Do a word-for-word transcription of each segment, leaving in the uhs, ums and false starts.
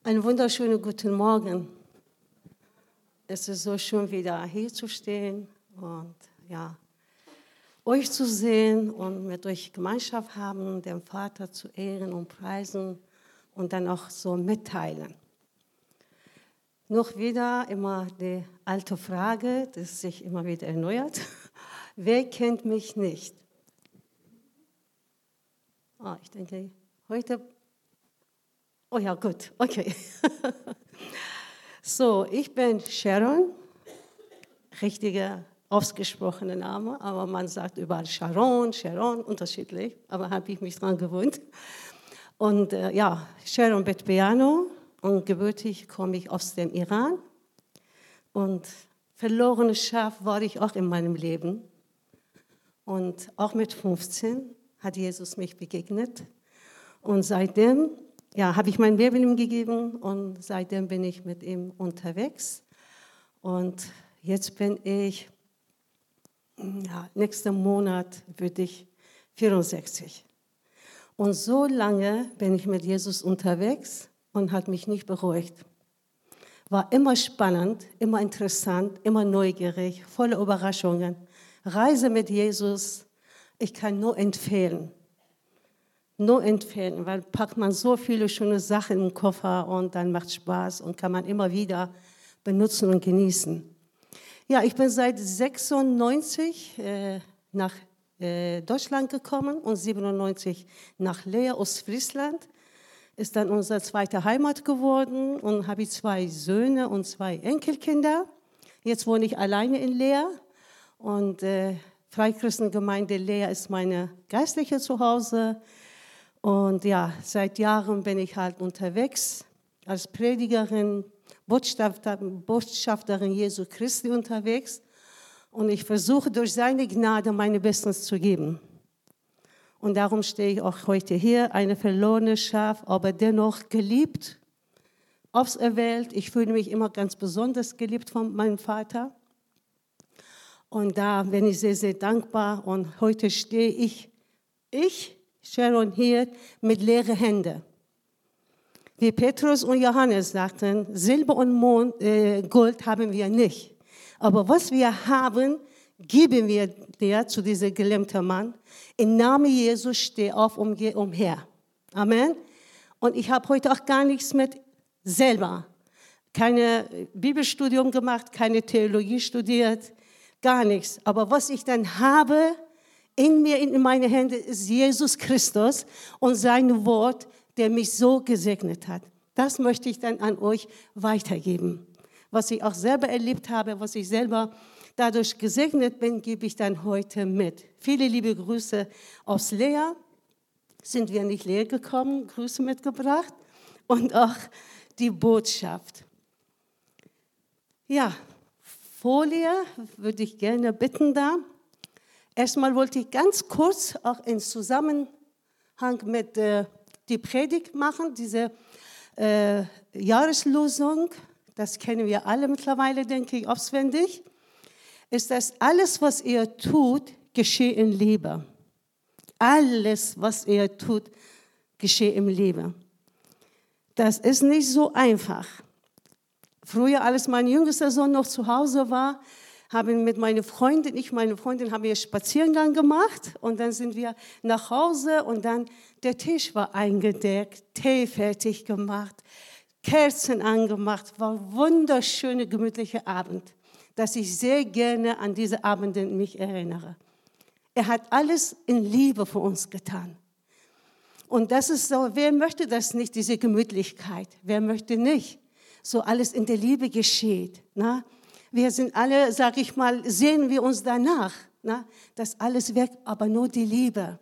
Einen wunderschönen guten Morgen. Es ist so schön, wieder hier zu stehen und ja, euch zu sehen und mit euch Gemeinschaft haben, den Vater zu ehren und preisen und dann auch so mitteilen. Noch wieder immer die alte Frage, die sich immer wieder erneuert. Wer kennt mich nicht? Oh, ich denke, heute... Oh ja, gut, okay. So, ich bin Sharon, richtiger ausgesprochener Name, aber man sagt überall Sharon, Sharon, unterschiedlich, aber habe ich mich dran gewöhnt. Und äh, ja, Sharon Betbeano, und gebürtig komme ich aus dem Iran. Und verlorenes Schaf war ich auch in meinem Leben. Und auch mit fünfzehn hat Jesus mich begegnet. Und seitdem ja, habe ich mein Leben ihm gegeben und seitdem bin ich mit ihm unterwegs. Und jetzt bin ich, ja, nächsten Monat würde ich vierundsechzig. Und so lange bin ich mit Jesus unterwegs und hat mich nicht beruhigt. War immer spannend, immer interessant, immer neugierig, voller Überraschungen. Reise mit Jesus, ich kann nur empfehlen. Nur empfehlen, weil packt man so viele schöne Sachen im Koffer und dann macht Spaß und kann man immer wieder benutzen und genießen. Ja, ich bin seit sechsundneunzig äh, nach äh, Deutschland gekommen und siebenundneunzig nach Leer, Ostfriesland. Ist dann unsere zweite Heimat geworden und habe ich zwei Söhne und zwei Enkelkinder. Jetzt wohne ich alleine in Leer und äh, Freikirchengemeinde Leer ist meine geistliche Zuhause. Und ja, seit Jahren bin ich halt unterwegs, als Predigerin, Botschafter, Botschafterin Jesu Christi unterwegs. Und ich versuche durch seine Gnade meine Bestes zu geben. Und darum stehe ich auch heute hier, eine verlorene Schaf, aber dennoch geliebt, auserwählt. Ich fühle mich immer ganz besonders geliebt von meinem Vater. Und da bin ich sehr, sehr dankbar. Und heute stehe ich, ich, Sharon hier mit leeren Händen. Wie Petrus und Johannes sagten, Silber und Mond, äh, Gold haben wir nicht. Aber was wir haben, geben wir dir, zu diesem gelähmten Mann. Im Namen Jesus steh auf und geh umher. Amen. Und ich habe heute auch gar nichts mit selber. Keine Bibelstudium gemacht, keine Theologie studiert, gar nichts. Aber was ich dann habe, in mir, in meine Hände ist Jesus Christus und sein Wort, der mich so gesegnet hat. Das möchte ich dann an euch weitergeben. Was ich auch selber erlebt habe, was ich selber dadurch gesegnet bin, gebe ich dann heute mit. Viele liebe Grüße aus Leer. Sind wir nicht leer gekommen, Grüße mitgebracht und auch die Botschaft. Ja, Folie würde ich gerne bitten da. Erstmal wollte ich ganz kurz auch in Zusammenhang mit äh, die Predigt machen, diese äh, Jahreslosung, das kennen wir alle mittlerweile, denke ich, auswendig, ist das alles, was ihr tut, geschehe in Liebe. Alles, was ihr tut, geschehe im Liebe. Das ist nicht so einfach. Früher, als mein jüngster Sohn noch zu Hause war, haben mit meiner Freundin, ich meine Freundin, haben wir Spaziergang gemacht und dann sind wir nach Hause und dann der Tisch war eingedeckt, Tee fertig gemacht, Kerzen angemacht, war ein wunderschöner, gemütlicher Abend, dass ich sehr gerne an diese Abende mich erinnere. Er hat alles in Liebe für uns getan. Und das ist so, wer möchte das nicht, diese Gemütlichkeit? Wer möchte nicht? So alles in der Liebe geschieht, na? Wir sind alle, sage ich mal, sehen wir uns danach, na, dass alles weg, aber nur die Liebe.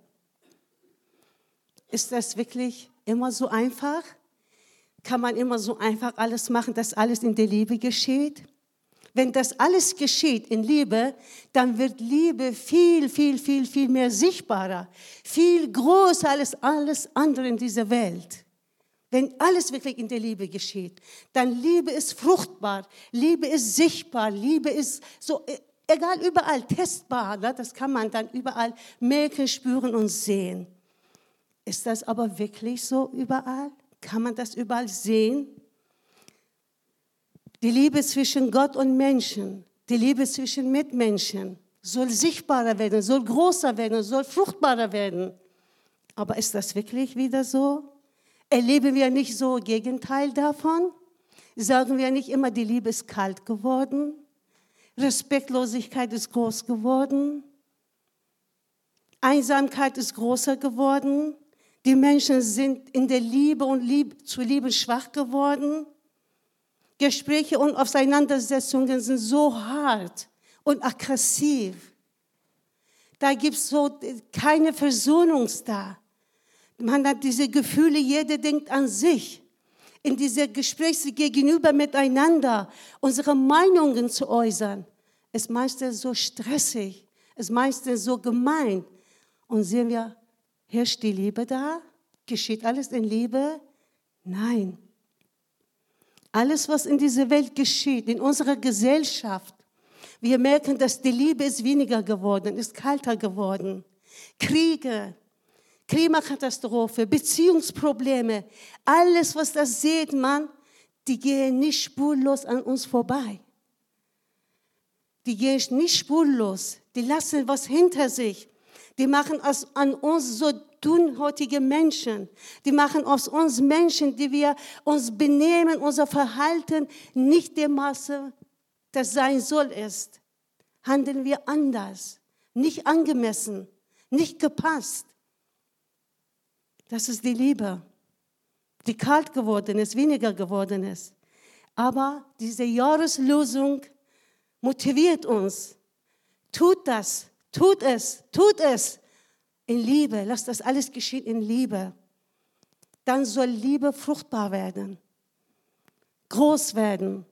Ist das wirklich immer so einfach? Kann man immer so einfach alles machen, dass alles in der Liebe geschieht? Wenn das alles geschieht in Liebe, dann wird Liebe viel, viel, viel, viel mehr sichtbarer, viel größer als alles andere in dieser Welt. Wenn alles wirklich in der Liebe geschieht, dann Liebe ist fruchtbar, Liebe ist sichtbar, Liebe ist so, egal, überall testbar. Ne? Das kann man dann überall merken, spüren und sehen. Ist das aber wirklich so überall? Kann man das überall sehen? Die Liebe zwischen Gott und Menschen, die Liebe zwischen Mitmenschen soll sichtbarer werden, soll größer werden, soll fruchtbarer werden. Aber ist das wirklich wieder so? Erleben wir nicht so Gegenteil davon? Sagen wir nicht immer, die Liebe ist kalt geworden? Respektlosigkeit ist groß geworden? Einsamkeit ist größer geworden? Die Menschen sind in der Liebe und Lieb- zu lieben schwach geworden? Gespräche und Auseinandersetzungen sind so hart und aggressiv. Da gibt es so keine Versöhnung da. Man hat diese Gefühle, jeder denkt an sich. In dieser Gespräche gegenüber miteinander, unsere Meinungen zu äußern, ist meistens so stressig, ist meistens so gemein. Und sehen wir, herrscht die Liebe da? Geschieht alles in Liebe? Nein. Alles, was in dieser Welt geschieht, in unserer Gesellschaft, wir merken, dass die Liebe ist weniger geworden, ist kalter geworden. Kriege, Klimakatastrophe, Beziehungsprobleme, alles, was das sieht man, die gehen nicht spurlos an uns vorbei. Die gehen nicht spurlos, die lassen was hinter sich. Die machen aus, an uns so dünnhäutige Menschen. Die machen aus uns Menschen, die wir uns benehmen, unser Verhalten nicht dem Maße, das sein soll, ist. Handeln wir anders, nicht angemessen, nicht gepasst. Das ist die Liebe, die kalt geworden ist, weniger geworden ist. Aber diese Jahreslosung motiviert uns. Tut das, tut es, tut es in Liebe. Lasst das alles geschehen in Liebe. Dann soll Liebe fruchtbar werden, groß werden.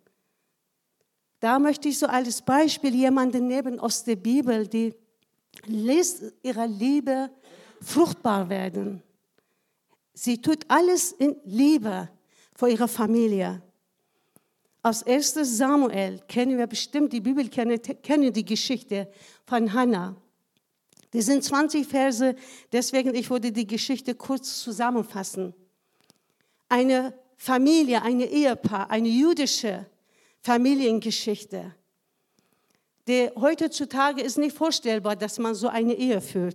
Da möchte ich so als Beispiel jemanden nehmen aus der Bibel, die lässt ihre Liebe fruchtbar werden. Sie tut alles in Liebe für ihre Familie. Aus ersten Samuel kennen wir bestimmt, die Bibel kennen, kennen die Geschichte von Hannah. Die sind zwanzig Verse, deswegen ich würde die Geschichte kurz zusammenfassen. Eine Familie, ein Ehepaar, eine jüdische Familiengeschichte. Die heutzutage ist nicht vorstellbar, dass man so eine Ehe führt.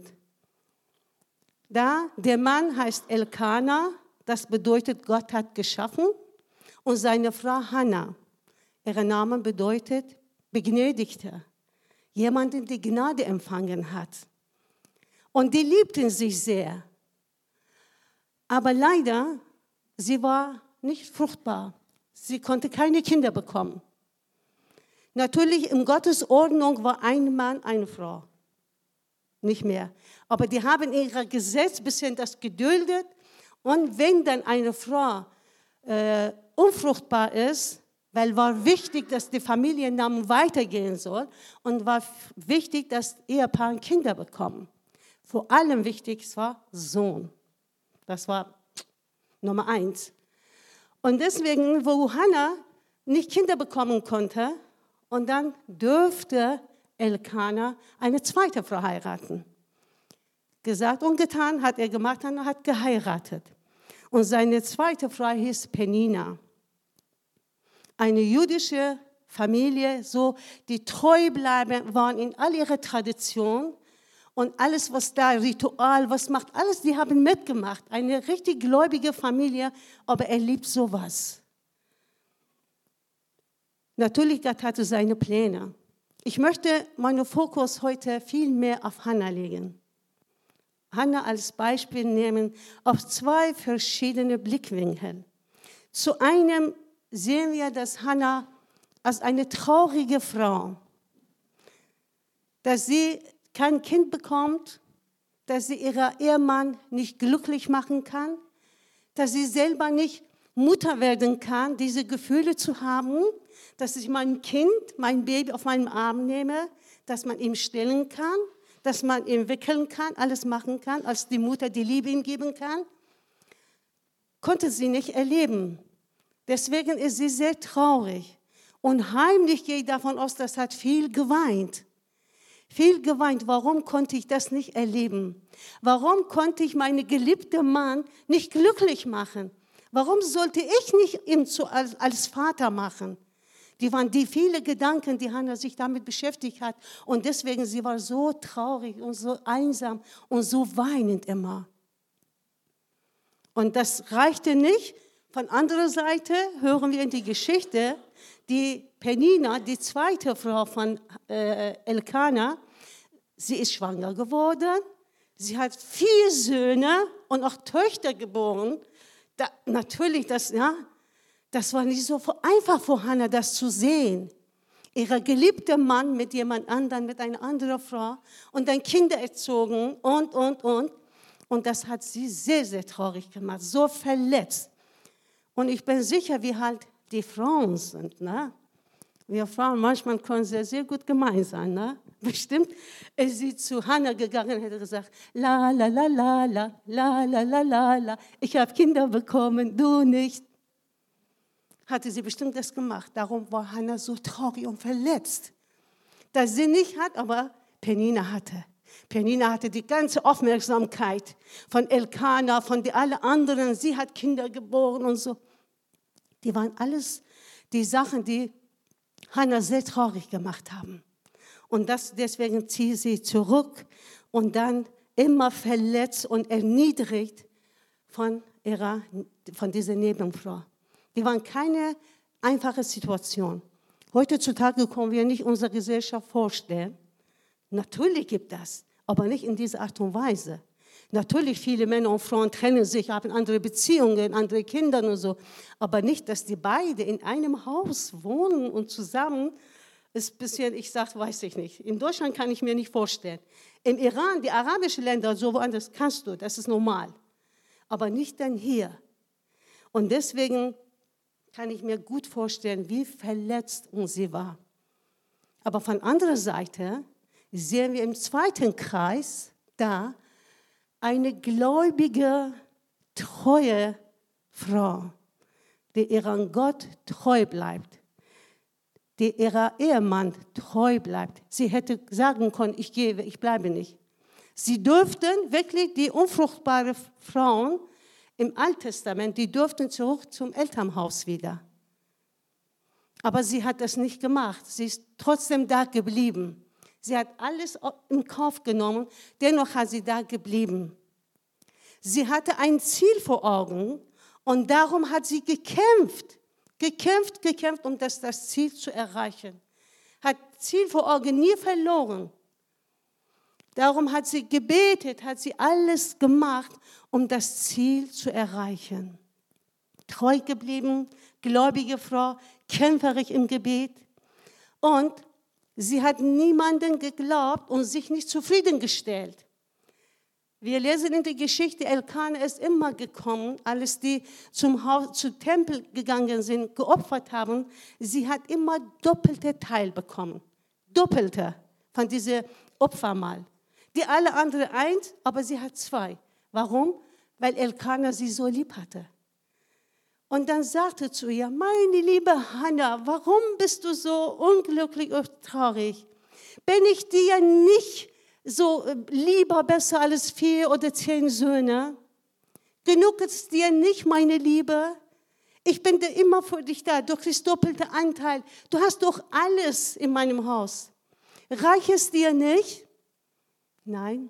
Da, der Mann heißt Elkana, das bedeutet, Gott hat geschaffen, und seine Frau Hannah, ihr Name bedeutet Begnädigte, jemanden, der Gnade empfangen hat. Und die liebten sich sehr. Aber leider, sie war nicht fruchtbar. Sie konnte keine Kinder bekommen. Natürlich, in Gottes Ordnung war ein Mann, eine Frau. Nicht mehr. Aber die haben in ihrem Gesetz ein bisschen das geduldet. Und wenn dann eine Frau äh, unfruchtbar ist, weil war wichtig, dass der Familiennamen weitergehen soll und war wichtig, dass Ehepaare Kinder bekommen. Vor allem wichtig war Sohn. Das war Nummer eins. Und deswegen, wo Hannah nicht Kinder bekommen konnte, und dann dürfte Elkana eine zweite Frau heiraten. Gesagt und getan, hat er gemacht und hat geheiratet. Und seine zweite Frau hieß Penina. Eine jüdische Familie, so, die treu bleiben waren in all ihrer Tradition und alles, was da, Ritual, was macht, alles, die haben mitgemacht. Eine richtig gläubige Familie, aber er liebt sowas. Natürlich, Gott hatte seine Pläne. Ich möchte meinen Fokus heute viel mehr auf Hannah legen. Hannah als Beispiel nehmen auf zwei verschiedene Blickwinkel. Zu einem sehen wir, dass Hannah als eine traurige Frau, dass sie kein Kind bekommt, dass sie ihren Ehemann nicht glücklich machen kann, dass sie selber nicht Mutter werden kann, diese Gefühle zu haben, dass ich mein Kind, mein Baby auf meinen Arm nehme, dass man ihm stillen kann, dass man ihn wickeln kann, alles machen kann, als die Mutter die Liebe ihm geben kann, konnte sie nicht erleben. Deswegen ist sie sehr traurig. Und heimlich gehe ich davon aus, dass sie hat viel geweint. Viel geweint. Warum konnte ich das nicht erleben? Warum konnte ich meinen geliebten Mann nicht glücklich machen? Warum sollte ich nicht ihn zu, als, als Vater machen? Die waren die vielen Gedanken, die Hannah sich damit beschäftigt hat. Und deswegen, sie war so traurig und so einsam und so weinend immer. Und das reichte nicht. Von anderer Seite hören wir in die Geschichte, die Penina, die zweite Frau von äh, Elkana, sie ist schwanger geworden. Sie hat vier Söhne und auch Töchter geboren. Da, natürlich, das, ja, das war nicht so einfach für Hannah, das zu sehen. Ihr geliebter Mann mit jemand anderem, mit einer anderen Frau und dann Kinder erzogen und, und, und. Und das hat sie sehr, sehr traurig gemacht, so verletzt. Und ich bin sicher, wie halt die Frauen sind. Ne? Wir Frauen, manchmal können sehr, sehr gut gemein sein. Ne? Bestimmt ist sie zu Hannah gegangen und hätte gesagt, la, la, la, la, la, la, la, la, la, la, ich habe Kinder bekommen, du nicht. Hatte sie bestimmt das gemacht. Darum war Hannah so traurig und verletzt. Dass sie nicht hat, aber Penina hatte. Penina hatte die ganze Aufmerksamkeit von Elkana, von allen anderen. Sie hat Kinder geboren und so. Die waren alles die Sachen, die Hannah sehr traurig gemacht haben. Und das, deswegen zieht sie zurück und dann immer verletzt und erniedrigt von, ihrer, von dieser Nebenfrau. Die waren keine einfache Situation. Heutzutage können wir nicht unsere Gesellschaft vorstellen. Natürlich gibt das, aber nicht in dieser Art und Weise. Natürlich, viele Männer und Frauen trennen sich, haben andere Beziehungen, andere Kinder und so. Aber nicht, dass die beide in einem Haus wohnen und zusammen, ist ein bisschen, ich sage, weiß ich nicht. In Deutschland kann ich mir nicht vorstellen. Im Iran, die arabischen Länder, so woanders kannst du, das ist normal. Aber nicht dann hier. Und deswegen kann ich mir gut vorstellen, wie verletzt sie war. Aber von anderer Seite sehen wir im zweiten Kreis da eine gläubige, treue Frau, die ihrem Gott treu bleibt, die ihrer Ehemann treu bleibt. Sie hätte sagen können, ich gehe, ich bleibe nicht. Sie dürften wirklich, die unfruchtbaren Frauen im Alten Testament, die durften zurück zum Elternhaus wieder. Aber sie hat das nicht gemacht. Sie ist trotzdem da geblieben. Sie hat alles in Kauf genommen, dennoch hat sie da geblieben. Sie hatte ein Ziel vor Augen und darum hat sie gekämpft, gekämpft, gekämpft, um das, das Ziel zu erreichen. Hat Ziel vor Augen nie verloren. Darum hat sie gebetet, hat sie alles gemacht, um das Ziel zu erreichen. Treu geblieben, gläubige Frau, kämpferisch im Gebet. Und sie hat niemanden geglaubt und sich nicht zufriedengestellt. Wir lesen in der Geschichte, Elkana ist immer gekommen, als die zum Haus, zum Tempel gegangen sind, geopfert haben. Sie hat immer doppelte Teil bekommen. Doppelte von diesem Opfermahl. Die alle anderen eins, aber sie hat zwei. Warum? Weil Elkana sie so lieb hatte. Und dann sagte zu ihr, meine liebe Hannah, warum bist du so unglücklich und traurig? Bin ich dir nicht so lieber, besser als vier oder zehn Söhne? Genug ist dir nicht, meine Liebe? Ich bin immer für dich da, du kriegst doppelten Anteil. Du hast doch alles in meinem Haus. Reicht es dir nicht? Nein,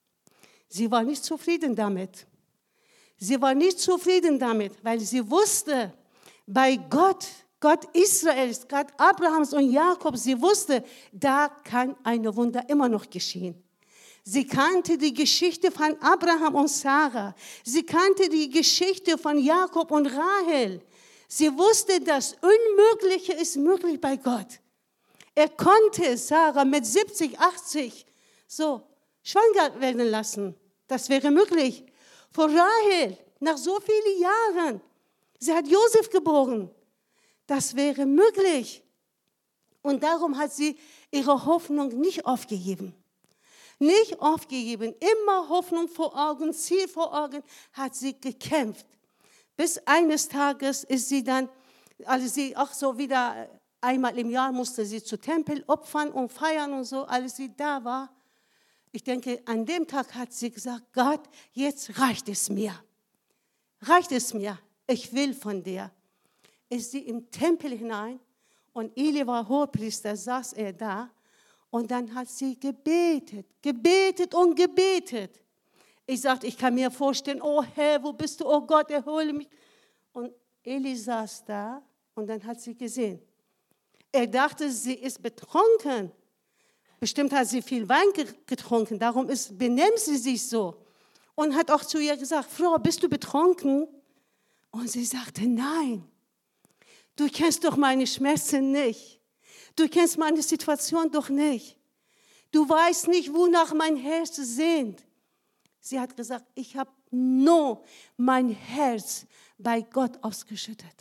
sie war nicht zufrieden damit. Sie war nicht zufrieden damit, weil sie wusste, bei Gott, Gott Israels, Gott Abrahams und Jakobs, sie wusste, da kann ein Wunder immer noch geschehen. Sie kannte die Geschichte von Abraham und Sarah. Sie kannte die Geschichte von Jakob und Rahel. Sie wusste, das Unmögliche ist möglich bei Gott. Er konnte Sarah mit siebzig, achtzig so schwanger werden lassen. Das wäre möglich. Vor Rahel, nach so vielen Jahren, sie hat Josef geboren. Das wäre möglich. Und darum hat sie ihre Hoffnung nicht aufgegeben. Nicht aufgegeben, immer Hoffnung vor Augen, Ziel vor Augen, hat sie gekämpft. Bis eines Tages ist sie dann, als sie auch so wieder einmal im Jahr musste sie zu Tempel opfern und feiern und so, als sie da war. Ich denke, an dem Tag hat sie gesagt, Gott, jetzt reicht es mir. Reicht es mir, ich will von dir. Ist sie im Tempel hinein Und Eli war Hohepriester, saß er da. Und dann hat sie gebetet, gebetet und gebetet. Ich sagte, ich kann mir vorstellen, oh Herr, wo bist du? Oh Gott, erhole mich. Und Eli saß da und dann hat sie gesehen. Er dachte, sie ist betrunken. Bestimmt hat sie viel Wein getrunken, darum ist, benimmt sie sich so. Und hat auch zu ihr gesagt, Frau, bist du betrunken? Und sie sagte, nein, du kennst doch meine Schmerzen nicht. Du kennst meine Situation doch nicht. Du weißt nicht, wonach mein Herz sehnt. Sie hat gesagt, ich habe nur mein Herz bei Gott ausgeschüttet.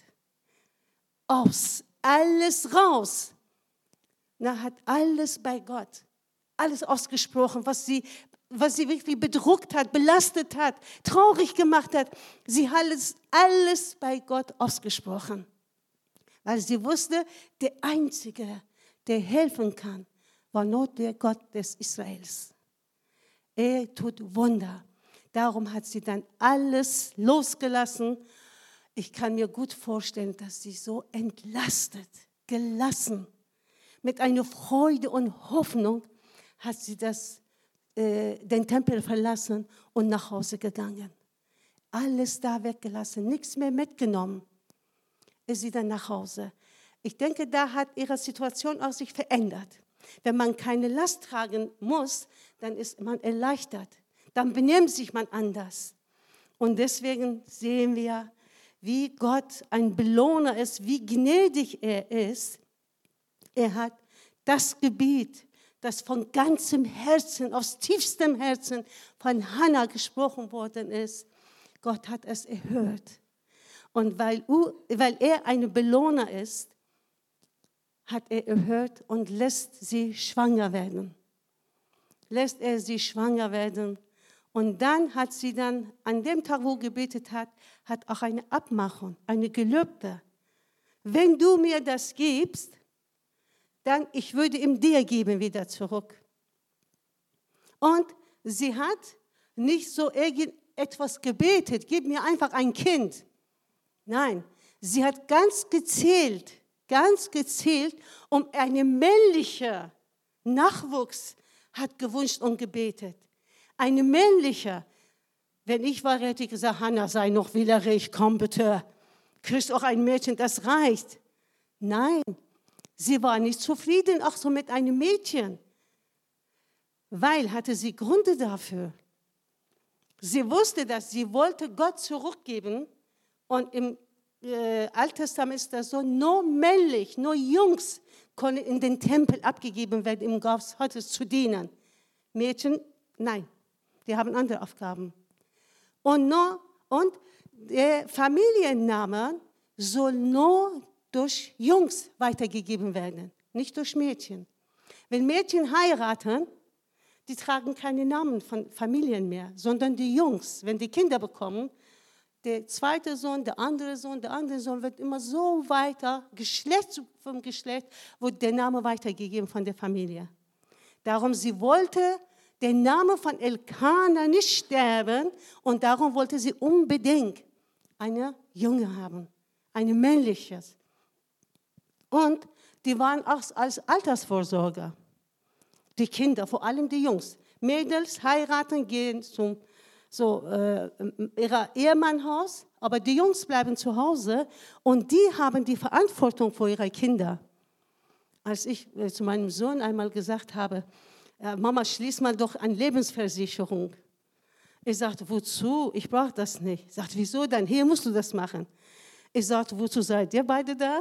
Aus, alles raus. Na, hat alles bei Gott, alles ausgesprochen, was sie, was sie wirklich bedrückt hat, belastet hat, traurig gemacht hat. Sie hat alles, alles bei Gott ausgesprochen. Weil sie wusste, der Einzige, der helfen kann, war nur der Gott des Israels. Er tut Wunder. Darum hat sie dann alles losgelassen. Ich kann mir gut vorstellen, dass sie so entlastet, gelassen, mit einer Freude und Hoffnung hat sie das, äh, den Tempel verlassen und nach Hause gegangen. Alles da weggelassen, nichts mehr mitgenommen. Ist sie dann nach Hause. Ich denke, da hat ihre Situation auch sich verändert. Wenn man keine Last tragen muss, dann ist man erleichtert. Dann benimmt sich man anders. Und deswegen sehen wir, wie Gott ein Belohner ist, wie gnädig er ist. Er hat das Gebiet, das von ganzem Herzen, aus tiefstem Herzen von Hannah gesprochen worden ist. Gott hat es erhört. Und weil, weil er ein Belohner ist, hat er erhört und lässt sie schwanger werden. Lässt er sie schwanger werden. Und dann hat sie dann, an dem Tag, wo gebetet hat, hat auch eine Abmachung, eine Gelübde. Wenn du mir das gibst, dann ich würde ihm dir geben wieder zurück. Und sie hat nicht so irgendetwas gebetet, gib mir einfach ein Kind. Nein, sie hat ganz gezielt, ganz gezielt um einen männlichen Nachwuchs hat gewünscht und gebetet. Eine männliche. Wenn ich war, hätte ich gesagt, Hannah, sei noch wählerisch, komm bitte. Kriegst auch ein Mädchen, das reicht. Nein, sie war nicht zufrieden, auch so mit einem Mädchen. Weil hatte sie Gründe dafür. Sie wusste das, sie wollte Gott zurückgeben. Und im äh, Alten Testament ist das so, nur männlich, nur Jungs können in den Tempel abgegeben werden, im Gottes zu dienen. Mädchen, nein, die haben andere Aufgaben. Und, nur, und der Familienname soll nur durch Jungs weitergegeben werden, nicht durch Mädchen. Wenn Mädchen heiraten, die tragen keine Namen von Familien mehr, sondern die Jungs, wenn die Kinder bekommen, der zweite Sohn, der andere Sohn, der andere Sohn wird immer so weiter, Geschlecht vom Geschlecht, wird der Name weitergegeben von der Familie. Darum, sie wollte den Namen von Elkana nicht sterben und darum wollte sie unbedingt eine Junge haben, eine männliches. Und die waren auch als Altersvorsorger, die Kinder, vor allem die Jungs. Mädels heiraten, gehen zum so, äh, ihrer Ehemannhaus, aber die Jungs bleiben zu Hause und die haben die Verantwortung für ihre Kinder. Als ich äh, zu meinem Sohn einmal gesagt habe, äh, Mama, schließ mal doch eine Lebensversicherung. Ich sagte, wozu? Ich brauche das nicht. Ich sagte, wieso dann? Hier musst du das machen. Ich sagte, wozu seid ihr beide da?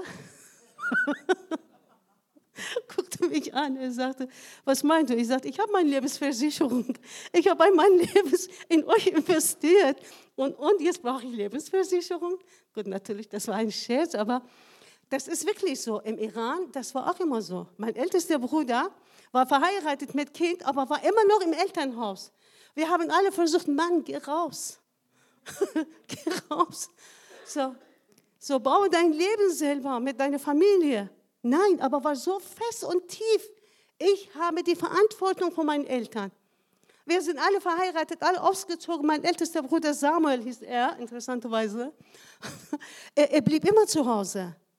Guckte mich an, er sagte, was meint du? Ich sagte, ich habe meine Lebensversicherung. Ich habe mein Leben in euch investiert und, und jetzt brauche ich Lebensversicherung. Gut, natürlich, das war ein Scherz, aber das ist wirklich so. Im Iran, das war auch immer so. Mein ältester Bruder war verheiratet mit Kind, aber war immer noch im Elternhaus. Wir haben alle versucht, Mann, geh raus. Geh raus. So, so baue dein Leben selber mit deiner Familie. Nein, aber war so fest und tief. Ich habe die Verantwortung von meinen Eltern. Wir sind alle verheiratet, alle ausgezogen. Mein ältester Bruder Samuel hieß er, interessanterweise. er, er blieb immer zu Hause.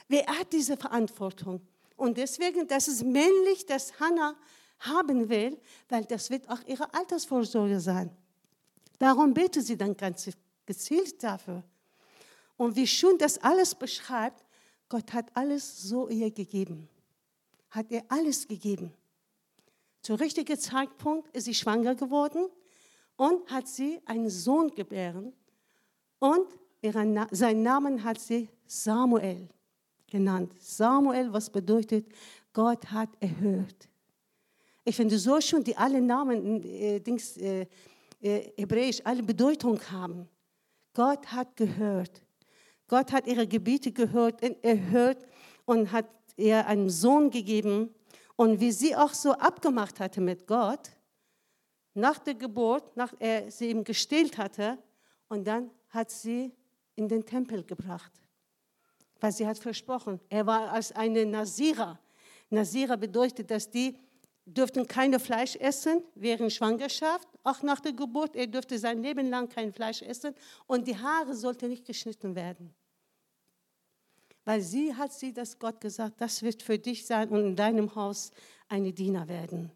Wer hat diese Verantwortung? Und deswegen, das ist männlich, dass Hannah haben will, weil das wird auch ihre Altersvorsorge sein. Darum betet sie dann ganz gezielt dafür. Und wie schön das alles beschreibt, Gott hat alles so ihr gegeben. Hat ihr alles gegeben. Zum richtigen Zeitpunkt ist sie schwanger geworden und hat sie einen Sohn gebären. Und ihren, seinen Namen hat sie Samuel genannt. Samuel, was bedeutet, Gott hat erhört. Ich finde so schön, die alle Namen, äh, Dings, äh, äh, hebräisch, alle Bedeutung haben. Gott hat gehört. Gott hat ihre Gebete gehört, erhört und hat ihr einen Sohn gegeben. Und wie sie auch so abgemacht hatte mit Gott, nach der Geburt, nach er sie ihm gestillt hatte, und dann hat sie in den Tempel gebracht. Weil sie hat versprochen, er war als eine Nasira. Nasira bedeutet, dass die dürften keine Fleisch essen während Schwangerschaft, auch nach der Geburt. Er dürfte sein Leben lang kein Fleisch essen und die Haare sollten nicht geschnitten werden. Weil sie hat sie das Gott gesagt, das wird für dich sein und in deinem Haus eine Diener werden.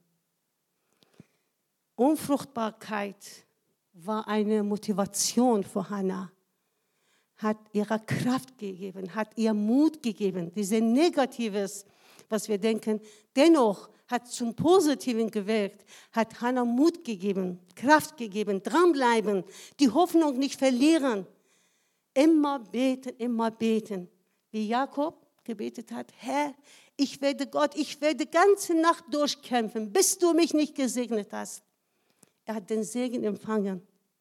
Unfruchtbarkeit war eine Motivation für Hannah, hat ihrer Kraft gegeben, hat ihr Mut gegeben. Diese Negatives, was wir denken, dennoch hat zum Positiven gewirkt, hat Hannah Mut gegeben, Kraft gegeben, dranbleiben, die Hoffnung nicht verlieren. Immer beten, immer beten. Wie Jakob gebetet hat, Herr, ich werde Gott, ich werde die ganze Nacht durchkämpfen, bis du mich nicht gesegnet hast. Er hat den Segen empfangen.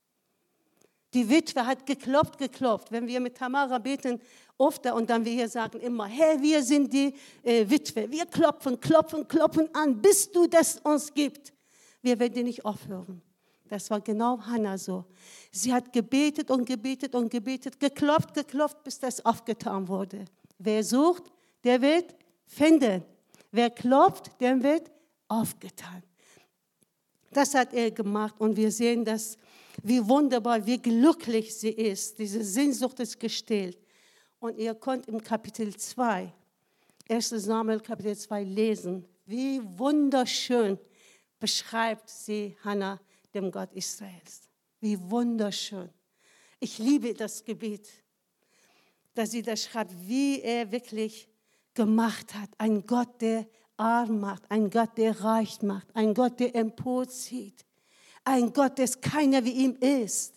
Die Witwe hat geklopft, geklopft. Wenn wir mit Tamara beten, oft und dann wir hier sagen immer, Herr, wir sind die äh, Witwe. Wir klopfen, klopfen, klopfen an, bis du das uns gibst. Wir werden nicht aufhören. Das war genau Hannah so. Sie hat gebetet und gebetet und gebetet, geklopft, geklopft, bis das aufgetan wurde. Wer sucht, der wird finden. Wer klopft, dem wird aufgetan. Das hat er gemacht und wir sehen das, wie wunderbar, wie glücklich sie ist. Diese Sehnsucht ist gestillt. Und ihr könnt im Kapitel zwei, erster Samuel Kapitel zwei lesen, wie wunderschön beschreibt sie Hannah dem Gott Israels. Wie wunderschön. Ich liebe das Gebet, dass sie das schreibt, wie er wirklich gemacht hat. Ein Gott, der arm macht, ein Gott, der reich macht, ein Gott, der emporzieht, ein Gott, der keiner wie ihm ist.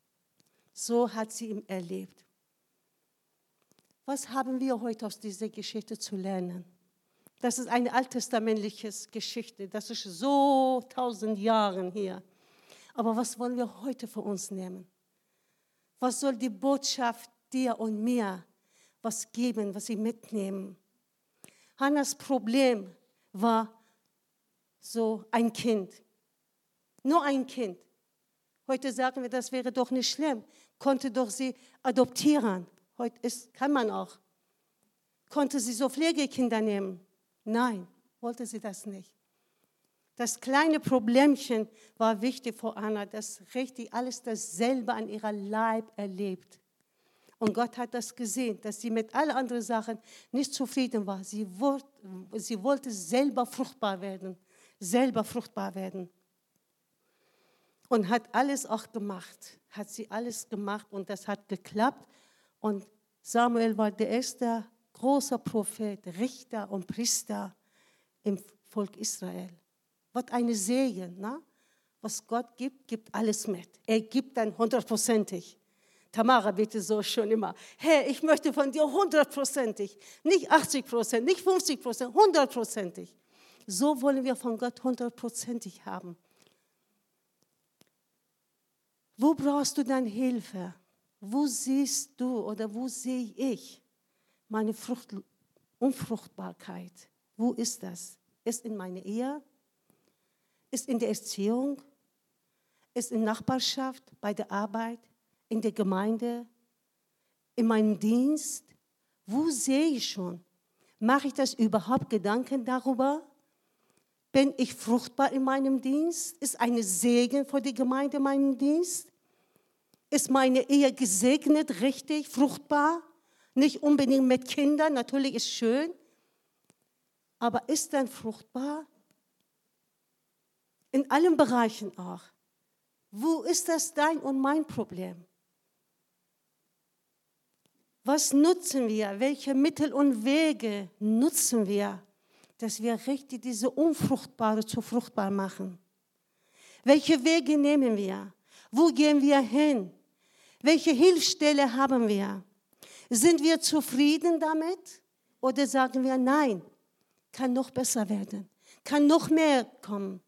So hat sie ihn erlebt. Was haben wir heute aus dieser Geschichte zu lernen? Das ist eine alttestamentliche Geschichte, das ist so tausend Jahre hier. Aber was wollen wir heute für uns nehmen? Was soll die Botschaft dir und mir was geben, was sie mitnehmen? Hannas Problem war so ein Kind. Nur ein Kind. Heute sagen wir, das wäre doch nicht schlimm. Konnte doch sie adoptieren. Heute ist, kann man auch. Konnte sie so Pflegekinder nehmen? Nein, wollte sie das nicht. Das kleine Problemchen war wichtig für Hannah, dass richtig alles dasselbe an ihrer Leib erlebt. Und Gott hat das gesehen, dass sie mit allen anderen Sachen nicht zufrieden war. Sie wollte, sie wollte selber fruchtbar werden, selber fruchtbar werden. Und hat alles auch gemacht, hat sie alles gemacht und das hat geklappt. Und Samuel war der erste große Prophet, Richter und Priester im Volk Israel. Was eine Segen, ne? Was Gott gibt, gibt alles mit. Er gibt dann hundertprozentig. Tamara bitte so schon immer, Herr, ich möchte von dir hundertprozentig, nicht achtzig Prozent, nicht fünfzig Prozent, hundertprozentig. So wollen wir von Gott hundertprozentig haben. Wo brauchst du dann Hilfe? Wo siehst du oder wo sehe ich meine Frucht, Unfruchtbarkeit? Wo ist das? Ist in meiner Ehe? Ist in der Erziehung? Ist in Nachbarschaft, bei der Arbeit, in der Gemeinde, in meinem Dienst? Wo sehe ich schon? Mache ich das überhaupt Gedanken darüber? Bin ich fruchtbar in meinem Dienst? Ist ein Segen für die Gemeinde mein Dienst? Ist meine Ehe gesegnet, richtig, fruchtbar? Nicht unbedingt mit Kindern, natürlich ist schön, aber ist dann fruchtbar? In allen Bereichen auch. Wo ist das dein und mein Problem? Was nutzen wir? Welche Mittel und Wege nutzen wir, dass wir richtig diese Unfruchtbare zu fruchtbar machen? Welche Wege nehmen wir? Wo gehen wir hin? Welche Hilfsstelle haben wir? Sind wir zufrieden damit? Oder sagen wir, nein, kann noch besser werden, kann noch mehr kommen?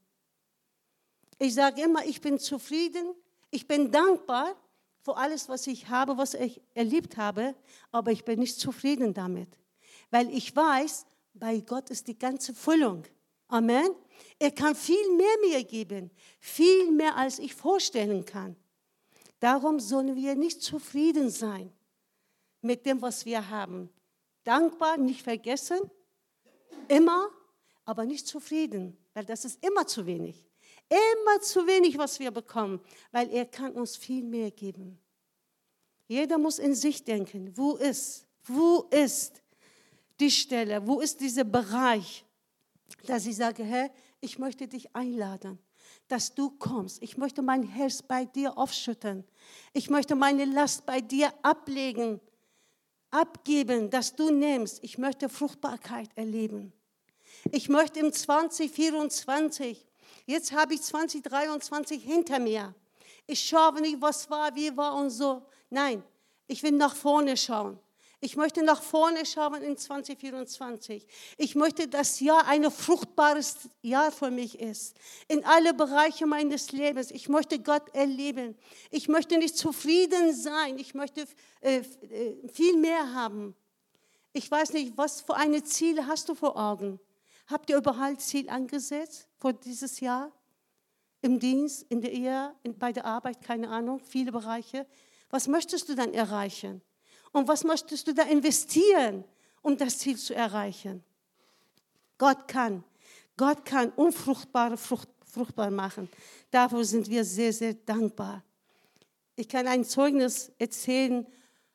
Ich sage immer, ich bin zufrieden, ich bin dankbar für alles, was ich habe, was ich erlebt habe, aber ich bin nicht zufrieden damit, weil ich weiß, bei Gott ist die ganze Füllung. Amen. Er kann viel mehr mir geben, viel mehr, als ich vorstellen kann. Darum sollen wir nicht zufrieden sein mit dem, was wir haben. Dankbar, nicht vergessen, immer, aber nicht zufrieden, weil das ist immer zu wenig. Immer zu wenig, was wir bekommen, weil er kann uns viel mehr geben. Jeder muss in sich denken, wo ist, wo ist die Stelle, wo ist dieser Bereich, dass ich sage, Herr, ich möchte dich einladen, dass du kommst. Ich möchte mein Herz bei dir aufschütten. Ich möchte meine Last bei dir ablegen, abgeben, dass du nimmst. Ich möchte Fruchtbarkeit erleben. Ich möchte im zwanzig vierundzwanzig, jetzt habe ich zwanzig dreiundzwanzig hinter mir. Ich schaue nicht, was war, wie war und so. Nein, ich will nach vorne schauen. Ich möchte nach vorne schauen in zwanzig vierundzwanzig. Ich möchte, dass das Jahr ein fruchtbares Jahr für mich ist. In alle Bereiche meines Lebens. Ich möchte Gott erleben. Ich möchte nicht zufrieden sein. Ich möchte äh, viel mehr haben. Ich weiß nicht, was für eine Ziele hast du vor Augen? Habt ihr überhaupt Ziel angesetzt für dieses Jahr? Im Dienst, in der Ehe, in, bei der Arbeit, keine Ahnung, viele Bereiche. Was möchtest du dann erreichen? Und was möchtest du da investieren, um das Ziel zu erreichen? Gott kann. Gott kann Unfruchtbare frucht, fruchtbar machen. Dafür sind wir sehr, sehr dankbar. Ich kann ein Zeugnis erzählen.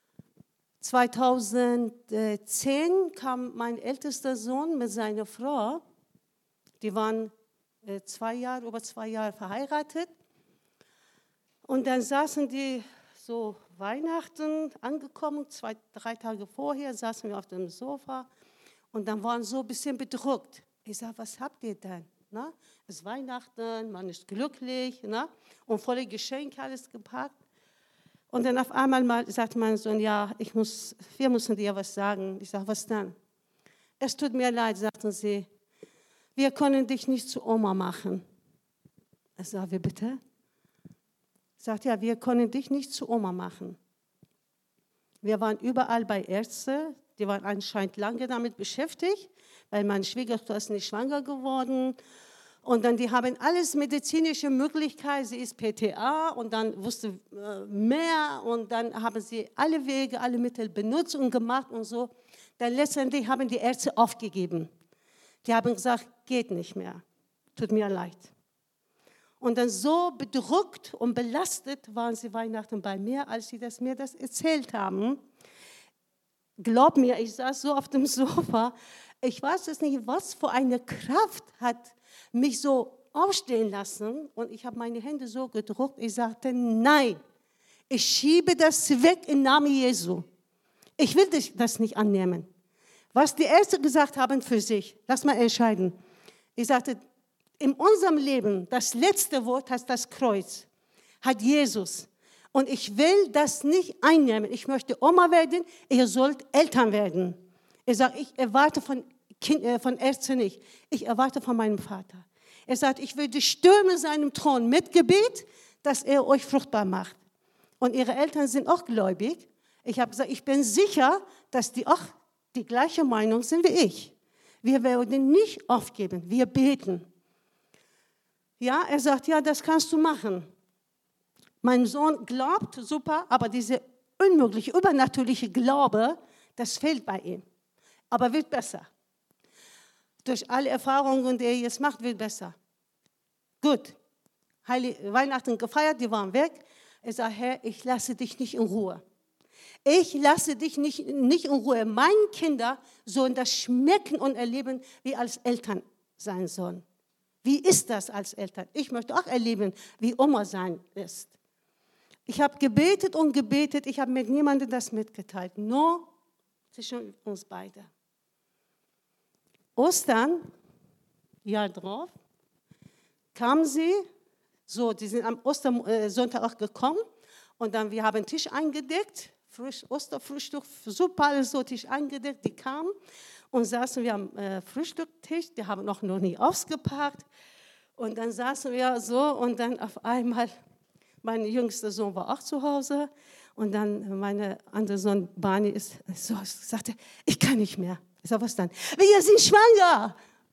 zweitausendzehn kam mein ältester Sohn mit seiner Frau. Die waren zwei Jahre, über zwei Jahre verheiratet. Und dann saßen die so Weihnachten angekommen, zwei, drei Tage vorher saßen wir auf dem Sofa und dann waren so ein bisschen bedrückt. Ich sage, was habt ihr denn? Na, es ist Weihnachten, man ist glücklich, na, und volle Geschenke, alles gepackt. Und dann auf einmal mal sagt mein Sohn, ja, ich muss, wir müssen dir was sagen. Ich sage, was dann? Es tut mir leid, sagten sie, wir können dich nicht zu Oma machen. Ich sage, wie bitte? Sagt, ja, wir können dich nicht zu Oma machen. Wir waren überall bei Ärzten, die waren anscheinend lange damit beschäftigt, weil meine Schwiegertochter ist nicht schwanger geworden. Und dann, die haben alles medizinische Möglichkeiten, sie ist P T A und dann wusste äh, mehr und dann haben sie alle Wege, alle Mittel benutzt und gemacht und so. Dann letztendlich haben die Ärzte aufgegeben. Die haben gesagt, geht nicht mehr, tut mir leid. Und dann so bedrückt und belastet waren sie Weihnachten bei mir, als sie das, mir das erzählt haben. Glaub mir, ich saß so auf dem Sofa. Ich weiß es nicht, was für eine Kraft hat mich so aufstehen lassen. Und ich habe meine Hände so gedrückt. Ich sagte, nein, ich schiebe das weg im Namen Jesu. Ich will das nicht annehmen. Was die Ärzte gesagt haben für sich, lass mal entscheiden. Ich sagte, in unserem Leben, das letzte Wort hat das Kreuz, hat Jesus. Und ich will das nicht einnehmen. Ich möchte Oma werden, ihr sollt Eltern werden. Ich sage, ich erwarte von, kind, äh, von Ärzten nicht. Ich erwarte von meinem Vater. Er sagt, ich will die Stürme seinem Thron mit Gebet, dass er euch fruchtbar macht. Und ihre Eltern sind auch gläubig. Ich habe gesagt, ich bin sicher, dass die auch die gleiche Meinung sind wie ich. Wir werden nicht aufgeben, wir beten. Ja, er sagt, ja, das kannst du machen. Mein Sohn glaubt, super, aber diese unmögliche, übernatürliche Glaube, das fehlt bei ihm. Aber wird besser. Durch alle Erfahrungen, die er jetzt macht, wird besser. Gut, Heilig- Weihnachten gefeiert, die waren weg. Er sagt, Herr, ich lasse dich nicht in Ruhe. ich lasse dich nicht, nicht in Ruhe. Meine Kinder sollen das schmecken und erleben, wie als Eltern sein sollen. Wie ist das als Eltern? Ich möchte auch erleben, wie Oma sein ist. Ich habe gebetet und gebetet, ich habe mit niemandem das mitgeteilt, nur zwischen uns beide. Ostern, Jahr drauf, kam sie, so, die sind am Ostersonntag auch gekommen und dann, wir haben den Tisch eingedeckt, Frisch, Osterfrühstück, super, alles so Tisch eingedeckt, die kamen und saßen wir am äh, Frühstückstisch, die haben noch, noch nie ausgepackt und dann saßen wir so und dann auf einmal, mein jüngster Sohn war auch zu Hause und dann mein anderer Sohn, Barney, ist so, sagte, ich kann nicht mehr. Ich sage, was dann? Wir sind schwanger.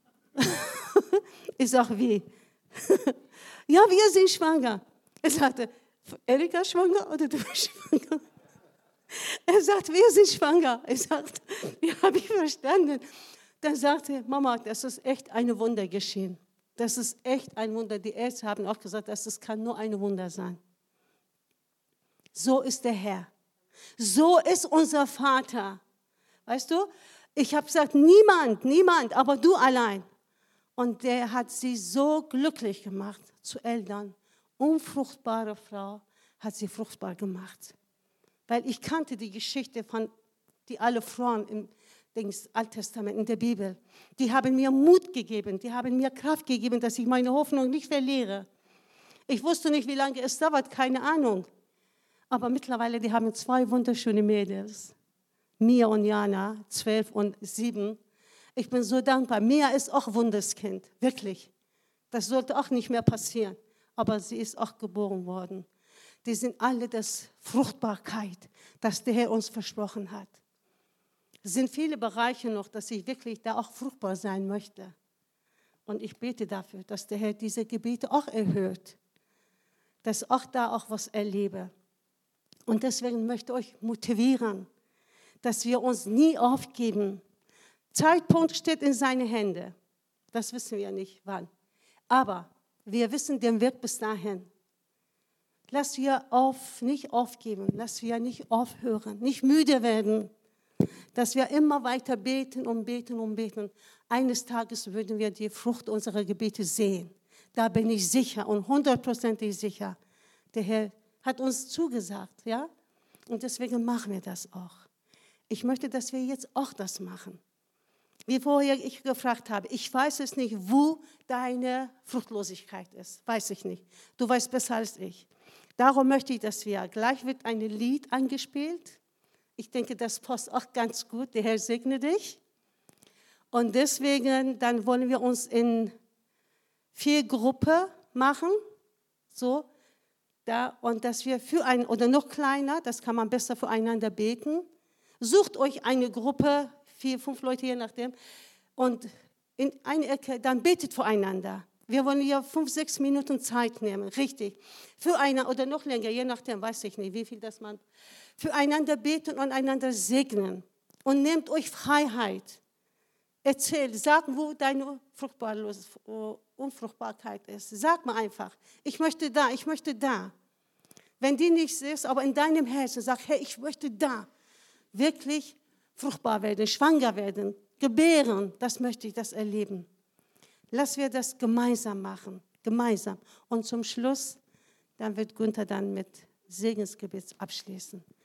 Ich sage, wie? Ja, wir sind schwanger. Er sagte, Erika schwanger oder du bist schwanger? Er sagt, wir sind schwanger. Ich sagte, ja, habe ich verstanden. Dann sagte er, Mama, das ist echt ein Wunder geschehen. Das ist echt ein Wunder. Die Ärzte haben auch gesagt, das kann nur ein Wunder sein. So ist der Herr. So ist unser Vater. Weißt du, ich habe gesagt, niemand, niemand, aber du allein. Und der hat sie so glücklich gemacht, zu Eltern. Unfruchtbare Frau hat sie fruchtbar gemacht. Weil ich kannte die Geschichte von die alle Frauen im Alten Testament, in der Bibel. Die haben mir Mut gegeben, die haben mir Kraft gegeben, dass ich meine Hoffnung nicht verliere. Ich wusste nicht, wie lange es dauert, keine Ahnung. Aber mittlerweile, die haben zwei wunderschöne Mädels. Mia und Jana, zwölf und sieben. Ich bin so dankbar. Mia ist auch Wunderskind, wirklich. Das sollte auch nicht mehr passieren. Aber sie ist auch geboren worden. Die sind alle das Fruchtbarkeit, das der Herr uns versprochen hat. Es sind viele Bereiche noch, dass ich wirklich da auch fruchtbar sein möchte. Und ich bete dafür, dass der Herr diese Gebete auch erhört. Dass auch da auch was erlebe. Und deswegen möchte ich euch motivieren, dass wir uns nie aufgeben. Zeitpunkt steht in seinen Händen. Das wissen wir nicht, wann. Aber wir wissen den Weg bis dahin. Lass wir auf, nicht aufgeben, lass wir nicht aufhören, nicht müde werden, dass wir immer weiter beten und beten und beten. Eines Tages würden wir die Frucht unserer Gebete sehen. Da bin ich sicher und hundertprozentig sicher. Der Herr hat uns zugesagt, ja? Und deswegen machen wir das auch. Ich möchte, dass wir jetzt auch das machen. Wie vorher ich gefragt habe, ich weiß es nicht, wo deine Fruchtlosigkeit ist. Weiß ich nicht. Du weißt besser als ich. Darum möchte ich, dass wir, gleich wird ein Lied angespielt. Ich denke, das passt auch ganz gut. Der Herr segne dich. Und deswegen, dann wollen wir uns in vier Gruppen machen. So, da, und dass wir für ein, oder noch kleiner, das kann man besser füreinander beten. Sucht euch eine Gruppe, vier, fünf Leute, je nachdem, und in eine Ecke, dann betet füreinander. Wir wollen hier fünf, sechs Minuten Zeit nehmen, richtig. Füreinander oder noch länger, je nachdem, weiß ich nicht, wie viel das man. Füreinander beten und einander segnen. Und nehmt euch Freiheit. Erzählt, sag, wo deine Unfruchtbarkeit ist. Sag mal einfach, ich möchte da, ich möchte da. Wenn die nicht ist, aber in deinem Herzen, sag, hey, ich möchte da. Wirklich fruchtbar werden, schwanger werden, gebären, das möchte ich, das erleben. Lass wir das gemeinsam machen, gemeinsam. Und zum Schluss, dann wird Günther dann mit Segensgebet abschließen.